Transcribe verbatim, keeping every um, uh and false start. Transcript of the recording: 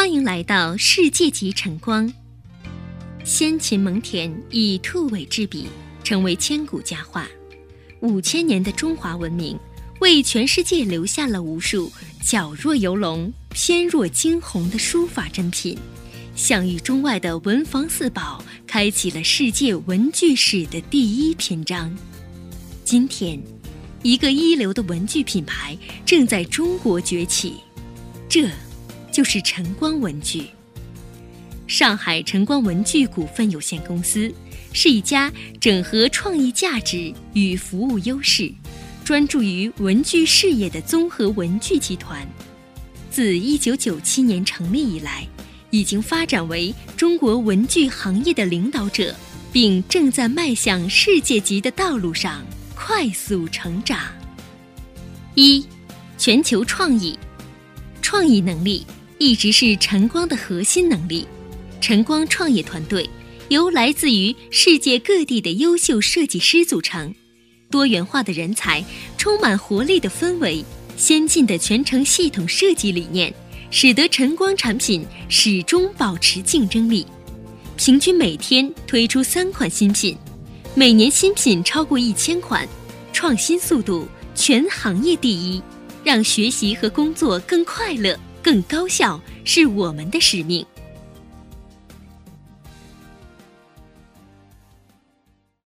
欢迎来到世界级晨光。先秦蒙恬以兔尾制笔，成为千古佳话。五千年的中华文明，为全世界留下了无数矫若游龙、翩若惊鸿的书法珍品。享誉中外的文房四宝，开启了世界文具史的第一篇章。今天，一个一流的文具品牌正在中国崛起，这就是晨光文具。上海晨光文具股份有限公司是一家整合创意价值与服务优势，专注于文具事业的综合文具集团。自一九九七年成立以来，已经发展为中国文具行业的领导者，并正在迈向世界级的道路上快速成长。一、全球创意。创意能力一直是晨光的核心能力。晨光创业团队由来自于世界各地的优秀设计师组成，多元化的人才，充满活力的氛围，先进的全程系统设计理念，使得晨光产品始终保持竞争力。平均每天推出三款新品，每年新品超过一千款，创新速度全行业第一。让学习和工作更快乐、更高效，是我们的使命。